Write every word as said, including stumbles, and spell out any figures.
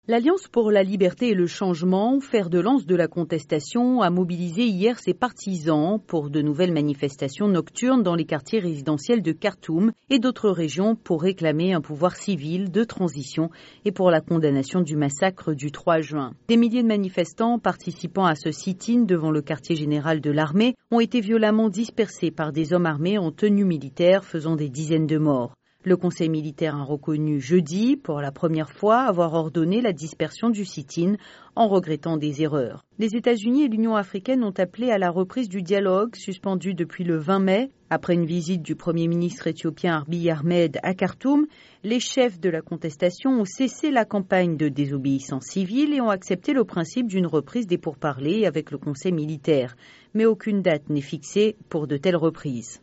L'Alliance pour la liberté et le changement, fer de lance de la contestation, a mobilisé hier ses partisans pour de nouvelles manifestations nocturnes dans les quartiers résidentiels de Khartoum et d'autres régions pour réclamer un pouvoir civil de transition et pour la condamnation du massacre du trois juin. Des milliers de manifestants participant à ce sit-in devant le quartier général de l'armée ont été violemment dispersés par des hommes armés en tenue militaire faisant des dizaines de morts. Le Conseil militaire a reconnu jeudi, pour la première fois, avoir ordonné la dispersion du sit-in en regrettant des erreurs. Les États-Unis et l'Union africaine ont appelé à la reprise du dialogue suspendu depuis le vingt mai. Après une visite du Premier ministre éthiopien Abiy Ahmed à Khartoum, les chefs de la contestation ont cessé la campagne de désobéissance civile et ont accepté le principe d'une reprise des pourparlers avec le Conseil militaire. Mais aucune date n'est fixée pour de telles reprises.